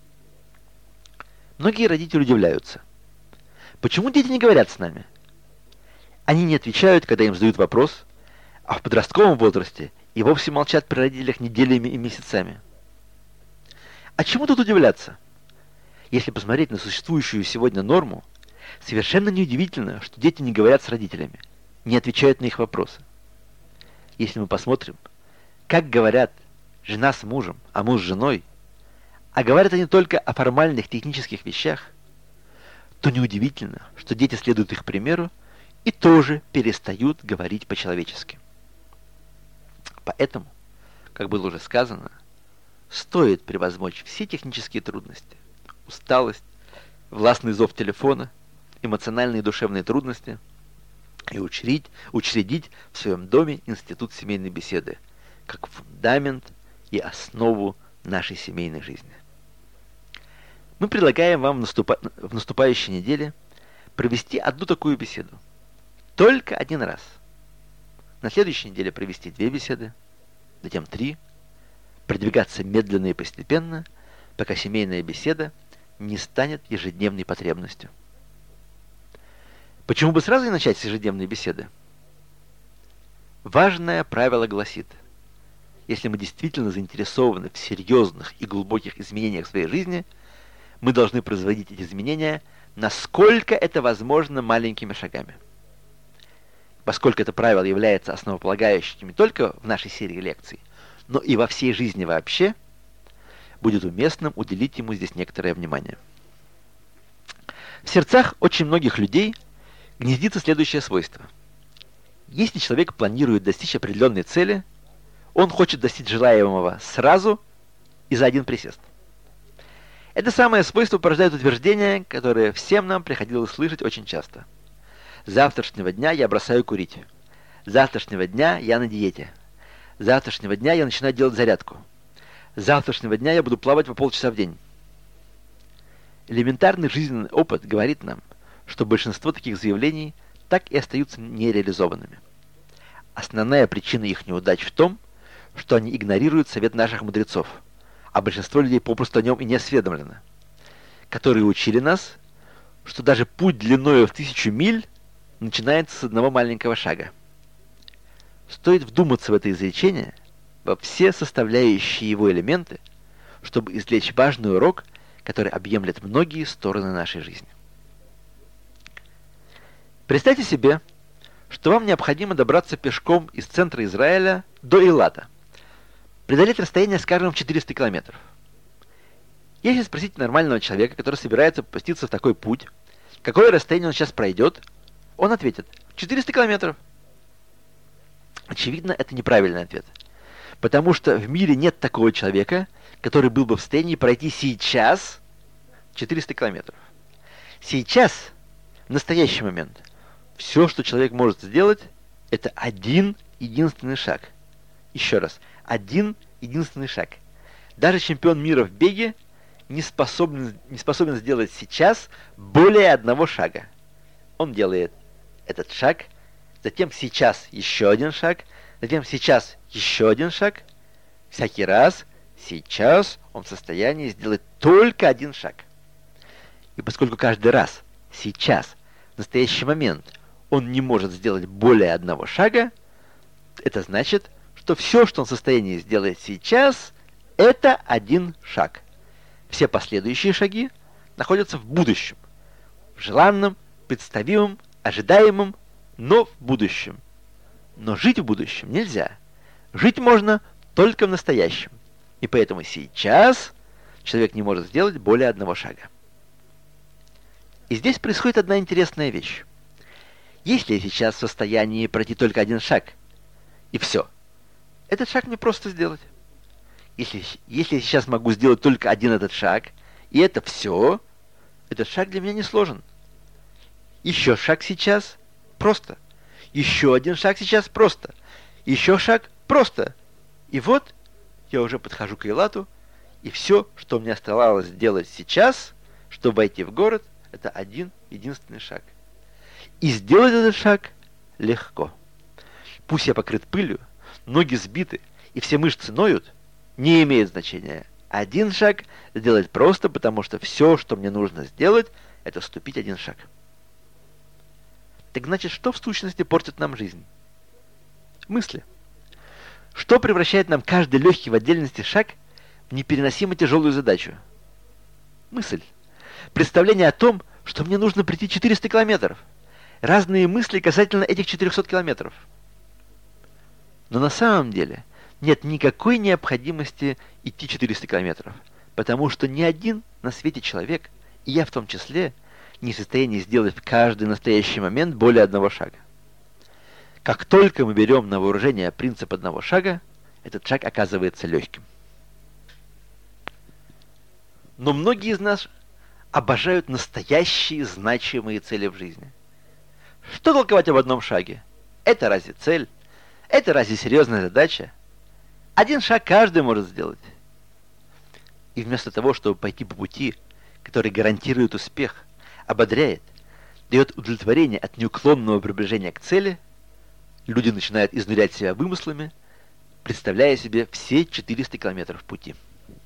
Многие родители удивляются. Почему дети не говорят с нами? Они не отвечают, когда им задают вопрос, а в подростковом возрасте и вовсе молчат при родителях неделями и месяцами. А чему тут удивляться? Если посмотреть на существующую сегодня норму, совершенно неудивительно, что дети не говорят с родителями, не отвечают на их вопросы. Если мы посмотрим, как говорят жена с мужем, а муж с женой, а говорят они только о формальных технических вещах, то неудивительно, что дети следуют их примеру и тоже перестают говорить по-человечески. Поэтому, как было уже сказано, стоит превозмочь все технические трудности, усталость, властный зов телефона, эмоциональные и душевные трудности и учредить, учредить в своем доме институт семейной беседы как фундамент и основу нашей семейной жизни. Мы предлагаем вам наступа- в наступающей неделе провести одну такую беседу. Только один раз. На следующей неделе провести две беседы, затем три. Продвигаться медленно и постепенно, пока семейная беседа не станет ежедневной потребностью. Почему бы сразу не начать с ежедневной беседы? Важное правило гласит: если мы действительно заинтересованы в серьезных и глубоких изменениях в своей жизни, мы должны производить эти изменения, насколько это возможно, маленькими шагами. Поскольку это правило является основополагающим не только в нашей серии лекций, но и во всей жизни вообще, будет уместным уделить ему здесь некоторое внимание. В сердцах очень многих людей гнездится следующее свойство. Если человек планирует достичь определенной цели, он хочет достичь желаемого сразу и за один присест. Это самое свойство порождает утверждение, которое всем нам приходилось слышать очень часто. С завтрашнего дня я бросаю курить. С завтрашнего дня я на диете. С завтрашнего дня я начинаю делать зарядку. С завтрашнего дня я буду плавать по полчаса в день. Элементарный жизненный опыт говорит нам, что большинство таких заявлений так и остаются нереализованными. Основная причина их неудач в том, что они игнорируют совет наших мудрецов, а большинство людей попросту о нем и не осведомлено, которые учили нас, что даже путь длиною в тысячу миль начинается с одного маленького шага. Стоит вдуматься в это изречение, во все составляющие его элементы, чтобы извлечь важный урок, который объемлет многие стороны нашей жизни. Представьте себе, что вам необходимо добраться пешком из центра Израиля до Эйлата, преодолеть расстояние, скажем, в четыреста километров. Если спросить нормального человека, который собирается пуститься в такой путь, какое расстояние он сейчас пройдет, он ответит: четыреста километров. Очевидно, это неправильный ответ, потому что в мире нет такого человека, который был бы в состоянии пройти сейчас четыреста километров. Сейчас, в настоящий момент, все, что человек может сделать, это один единственный шаг. Еще раз, один единственный шаг. Даже чемпион мира в беге не способен, не способен сделать сейчас более одного шага. Он делает этот шаг, затем сейчас еще один шаг, затем сейчас еще один шаг. Всякий раз, сейчас он в состоянии сделать только один шаг. И поскольку каждый раз, сейчас, в настоящий момент, он не может сделать более одного шага, это значит, что все, что он в состоянии сделать сейчас, это один шаг. Все последующие шаги находятся в будущем, в желанном, представимом, ожидаемом, но в будущем. Но жить в будущем нельзя. Жить можно только в настоящем. И поэтому сейчас человек не может сделать более одного шага. И здесь происходит одна интересная вещь. Если я сейчас в состоянии пройти только один шаг, и все, этот шаг мне просто сделать. Если, если я сейчас могу сделать только один этот шаг, и это все, этот шаг для меня не сложен. Еще шаг сейчас просто. Еще один шаг сейчас просто. Еще шаг просто. И вот я уже подхожу к Эйлату, и все, что мне оставалось сделать сейчас, чтобы войти в город, это один единственный шаг. И сделать этот шаг легко. пусть я покрыт пылью, ноги сбиты и все мышцы ноют, не имеет значения. Один шаг сделать просто, потому что все, что мне нужно сделать, это ступить один шаг. Так значит, что в сущности портит нам жизнь? Мысли. Что превращает нам каждый легкий в отдельности шаг в непереносимо тяжелую задачу? Мысль. Представление о том, что мне нужно пройти четыреста километров. Разные мысли касательно этих четырехсот километров. Но на самом деле нет никакой необходимости идти четыреста километров, потому что ни один на свете человек, и я в том числе, не в состоянии сделать в каждый настоящий момент более одного шага. Как только мы берем на вооружение принцип одного шага, этот шаг оказывается легким. Но многие из нас обожают настоящие значимые цели в жизни. Что толковать об одном шаге? Это разве цель? Это разве серьезная задача? Один шаг каждый может сделать. И вместо того, чтобы пойти по пути, который гарантирует успех, ободряет, дает удовлетворение от неуклонного приближения к цели, люди начинают изнурять себя вымыслами, представляя себе все четыреста километров пути.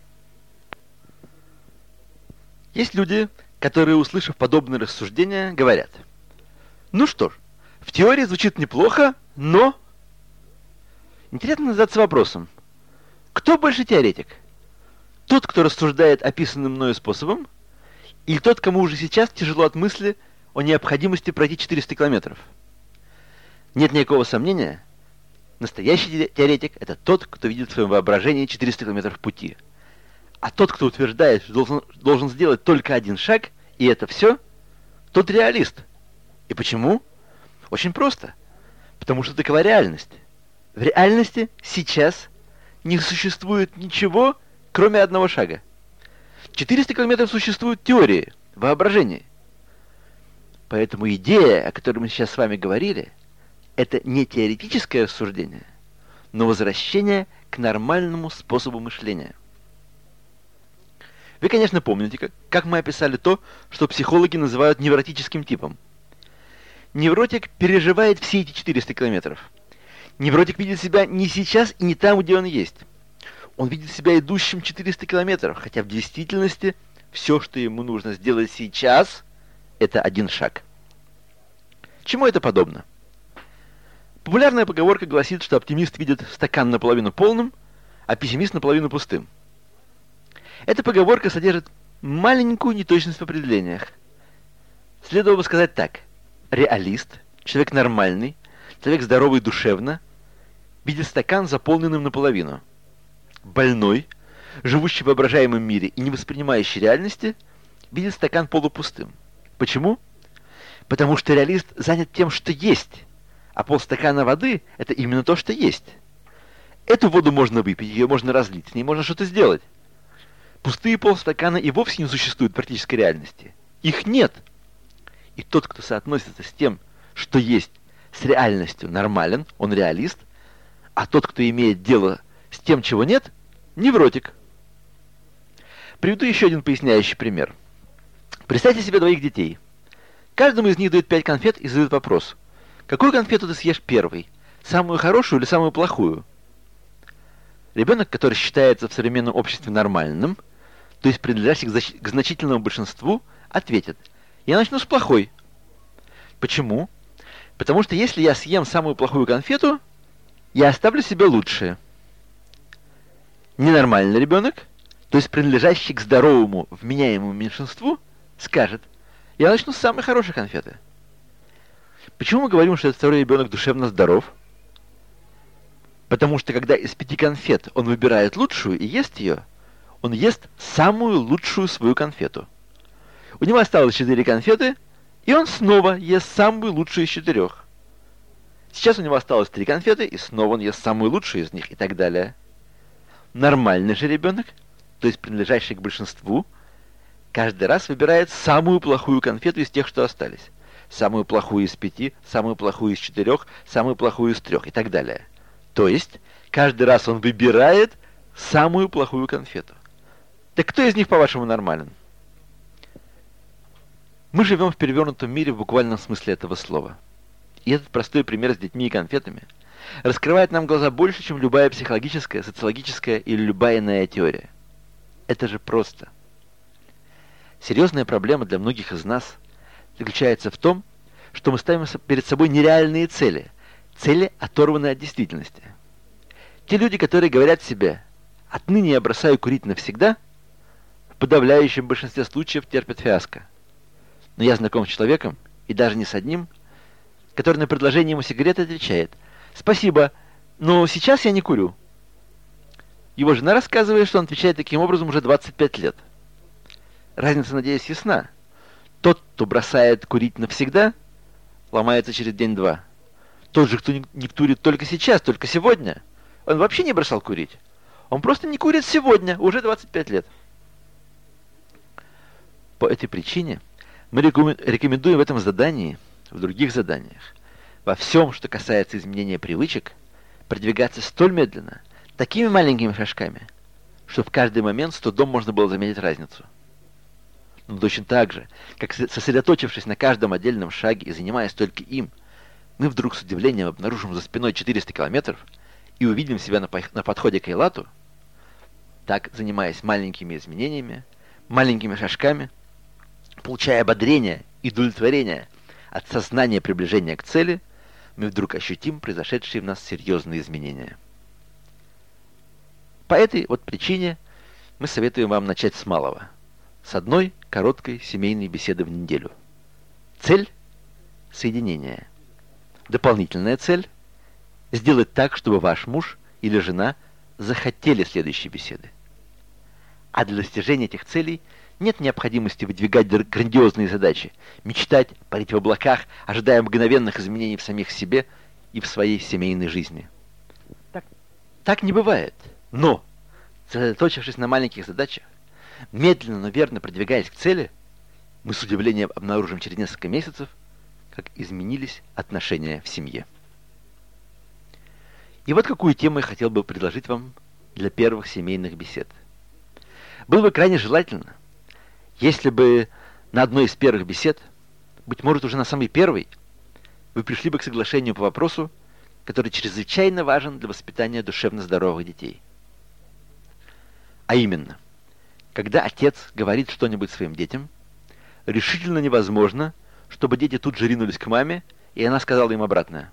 Есть люди, которые, услышав подобные рассуждения, говорят: ну что ж, в теории звучит неплохо, но... Интересно задаться вопросом: кто больше теоретик? Тот, кто рассуждает описанным мною способом, или тот, кому уже сейчас тяжело от мысли о необходимости пройти четыреста километров? Нет никакого сомнения, настоящий теоретик — это тот, кто видит в своем воображении четыреста километров пути. А тот, кто утверждает, что должен, должен сделать только один шаг, и это все, тот реалист. И почему? Очень просто. Потому что такова реальность. В реальности сейчас не существует ничего, кроме одного шага. четыреста километров существуют в теории, в воображении. Поэтому идея, о которой мы сейчас с вами говорили, это не теоретическое рассуждение, но возвращение к нормальному способу мышления. Вы, конечно, помните, как, как мы описали то, что психологи называют невротическим типом. Невротик переживает все эти четыреста километров. Невротик видит себя не сейчас и не там, где он есть. Он видит себя идущим четыреста километров, хотя в действительности все, что ему нужно сделать сейчас, это один шаг. Чему это подобно? Популярная поговорка гласит, что оптимист видит стакан наполовину полным, а пессимист наполовину пустым. Эта поговорка содержит маленькую неточность в определениях. Следовало бы сказать так: реалист, человек нормальный, человек здоровый душевно, видит стакан заполненным наполовину. Больной, живущий в воображаемом мире и не воспринимающий реальности, видит стакан полупустым. Почему? Потому что реалист занят тем, что есть, а полстакана воды — это именно то, что есть. Эту воду можно выпить, ее можно разлить, с ней можно что-то сделать. Пустые полстакана и вовсе не существуют в практической реальности. Их нет. И тот, кто соотносится с тем, что есть, с реальностью, нормален, он реалист, а тот, кто имеет дело с тем, чего нет, невротик. Приведу еще один поясняющий пример. Представьте себе двоих детей. Каждому из них дают пять конфет и задают вопрос: какую конфету ты съешь первой? Самую хорошую или самую плохую? Ребенок, который считается в современном обществе нормальным, то есть принадлежащий к, защ- к значительному большинству, ответит: я начну с плохой. Почему? Потому что если я съем самую плохую конфету, я оставлю себе лучшее. Ненормальный ребенок, то есть принадлежащий к здоровому, вменяемому меньшинству, скажет: я начну с самой хорошей конфеты. Почему мы говорим, что этот второй ребенок душевно здоров? Потому что когда из пяти конфет он выбирает лучшую и ест ее, он ест самую лучшую свою конфету. У него осталось четыре конфеты, и он снова ест самую лучшую из четырех. Сейчас у него осталось три конфеты, и снова он ест самую лучшую из них, и так далее. Нормальный же ребенок, то есть принадлежащий к большинству, каждый раз выбирает самую плохую конфету из тех, что остались. Самую плохую из пяти, самую плохую из четырех, самую плохую из трех, и так далее. То есть каждый раз он выбирает самую плохую конфету. Так кто из них, по-вашему, нормален? Мы живем в перевернутом мире в буквальном смысле этого слова. И этот простой пример с детьми и конфетами раскрывает нам глаза больше, чем любая психологическая, социологическая или любая иная теория. Это же просто. Серьезная проблема для многих из нас заключается в том, что мы ставим перед собой нереальные цели, цели, оторванные от действительности. Те люди, которые говорят себе «отныне я бросаю курить навсегда», в подавляющем большинстве случаев терпят фиаско. Но я знаком с человеком, и даже не с одним, который на предложение ему сигареты отвечает «спасибо, но сейчас я не курю». Его жена рассказывает, что он отвечает таким образом уже двадцать пять лет. Разница, надеюсь, ясна. Тот, кто бросает курить навсегда, ломается через день-два. Тот же, кто не, не курит только сейчас, только сегодня, он вообще не бросал курить. Он просто не курит сегодня, уже двадцать пять лет. По этой причине мы рекомендуем в этом задании, в других заданиях, во всем, что касается изменения привычек, продвигаться столь медленно, такими маленькими шажками, чтобы в каждый момент с трудом можно было заметить разницу. Но точно так же, как сосредоточившись на каждом отдельном шаге и занимаясь только им, мы вдруг с удивлением обнаружим за спиной четыреста километров и увидим себя на, на подходе к Эйлату, так, занимаясь маленькими изменениями, маленькими шажками, получая ободрение и удовлетворение от сознания приближения к цели, мы вдруг ощутим произошедшие в нас серьезные изменения. По этой вот причине мы советуем вам начать с малого. С одной короткой семейной беседы в неделю. Цель – соединение. Дополнительная цель – сделать так, чтобы ваш муж или жена захотели следующей беседы. А для достижения этих целей нет необходимости выдвигать грандиозные задачи, мечтать, парить в облаках, ожидая мгновенных изменений в самих себе и в своей семейной жизни. Так, так не бывает. Но, сосредоточившись на маленьких задачах, медленно, но верно продвигаясь к цели, мы с удивлением обнаружим через несколько месяцев, как изменились отношения в семье. И вот какую тему я хотел бы предложить вам для первых семейных бесед. Было бы крайне желательно, если бы на одной из первых бесед, быть может уже на самой первой, вы пришли бы к соглашению по вопросу, который чрезвычайно важен для воспитания душевно здоровых детей. А именно, когда отец говорит что-нибудь своим детям, решительно невозможно, чтобы дети тут же ринулись к маме, и она сказала им обратное.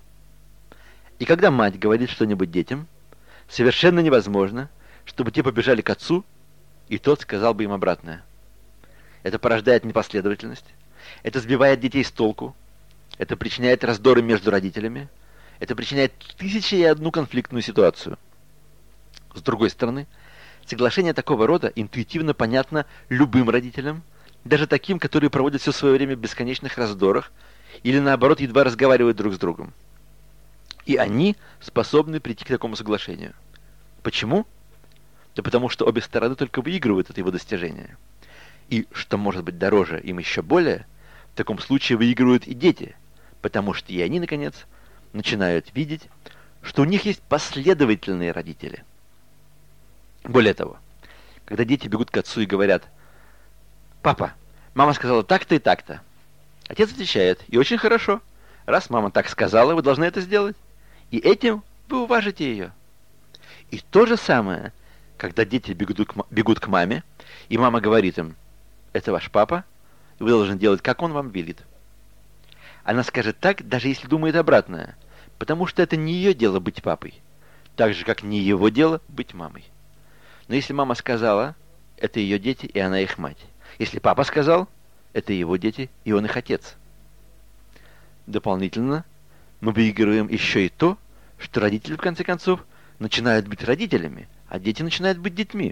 И когда мать говорит что-нибудь детям, совершенно невозможно, чтобы те побежали к отцу, и тот сказал бы им обратное. Это порождает непоследовательность, это сбивает детей с толку, это причиняет раздоры между родителями, это причиняет тысячи и одну конфликтную ситуацию. С другой стороны, соглашение такого рода интуитивно понятно любым родителям, даже таким, которые проводят все свое время в бесконечных раздорах или, наоборот, едва разговаривают друг с другом. И они способны прийти к такому соглашению. Почему? Да потому что обе стороны только выигрывают от его достижения. И, что может быть дороже им еще более, в таком случае выигрывают и дети, потому что и они, наконец, начинают видеть, что у них есть последовательные родители. Более того, когда дети бегут к отцу и говорят: «Папа, мама сказала так-то и так-то», отец отвечает: «И очень хорошо. Раз мама так сказала, вы должны это сделать. И этим вы уважите ее». И то же самое, когда дети бегут к, бегут к маме, и мама говорит им: «Это ваш папа, и вы должны делать, как он вам велит». Она скажет так, даже если думает обратное, потому что это не ее дело быть папой, так же, как не его дело быть мамой. Но если мама сказала, это ее дети, и она их мать. Если папа сказал, это его дети, и он их отец. Дополнительно мы выигрываем еще и то, что родители, в конце концов, начинают быть родителями, а дети начинают быть детьми.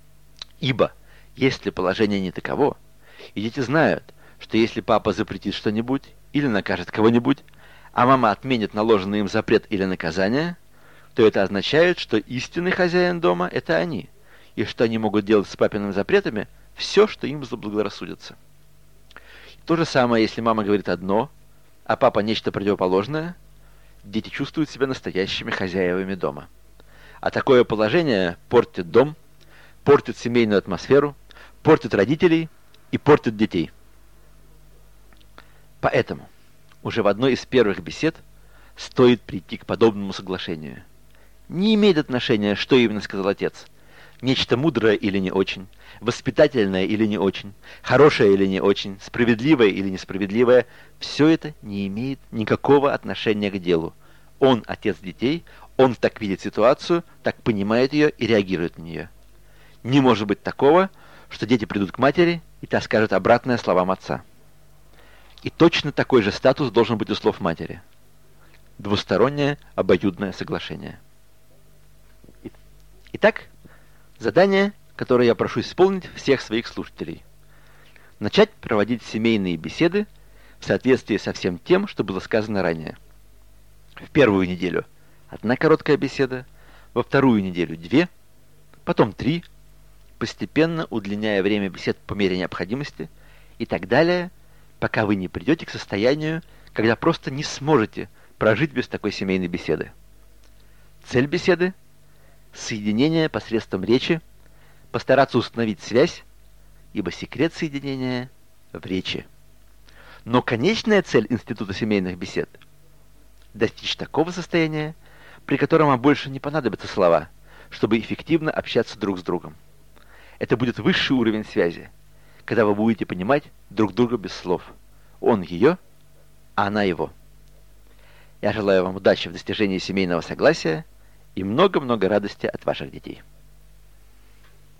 Ибо, если положение не таково, и дети знают, что если папа запретит что-нибудь или накажет кого-нибудь, а мама отменит наложенный им запрет или наказание, то это означает, что истинный хозяин дома – это они, и что они могут делать с папиными запретами все, что им заблагорассудится. То же самое, если мама говорит одно, а папа нечто противоположное, дети чувствуют себя настоящими хозяевами дома. А такое положение портит дом, портит семейную атмосферу, портит родителей и портит детей. Поэтому уже в одной из первых бесед стоит прийти к подобному соглашению. Не имеет отношения, что именно сказал отец. Нечто мудрое или не очень, воспитательное или не очень, хорошее или не очень, справедливое или несправедливое, все это не имеет никакого отношения к делу. Он отец детей, он так видит ситуацию, так понимает ее и реагирует на нее. Не может быть такого, что дети придут к матери, и та скажет обратное словам отца. И точно такой же статус должен быть у слов матери. Двустороннее обоюдное соглашение. Итак, задание, которое я прошу исполнить всех своих слушателей. Начать проводить семейные беседы в соответствии со всем тем, что было сказано ранее. В первую неделю одна короткая беседа, во вторую неделю две, потом три, постепенно удлиняя время бесед по мере необходимости и так далее, пока вы не придете к состоянию, когда просто не сможете прожить без такой семейной беседы. Цель беседы – соединение посредством речи, постараться установить связь, ибо секрет соединения в речи. Но конечная цель института семейных бесед – достичь такого состояния, при котором вам больше не понадобятся слова, чтобы эффективно общаться друг с другом. Это будет высший уровень связи, когда вы будете понимать друг друга без слов. Он ее, а она его. Я желаю вам удачи в достижении семейного согласия и много-много радости от ваших детей.